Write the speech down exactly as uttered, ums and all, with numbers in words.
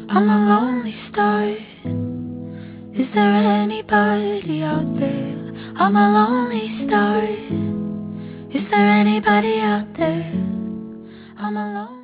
I'm a lonely star. Is there anybody out there? I'm a lonely star. Is there anybody out there? I'm alone.